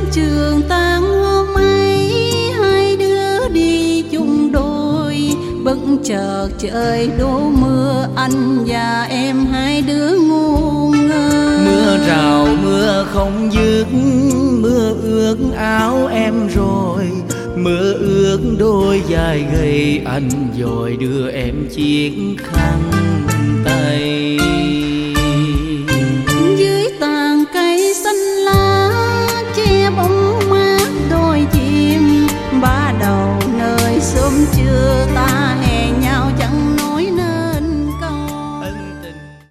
trường tan hôm ấy, hai đứa đi chung đôi. Bất chợt trời đổ mưa, anh và em hai đứa ngu ngơ. Mưa rào mưa không dứt, mưa ướt áo em rồi. Mưa ướt đôi vai gầy, anh vội đưa em chiếc khăn tay. Dưới tàn cây xanh lá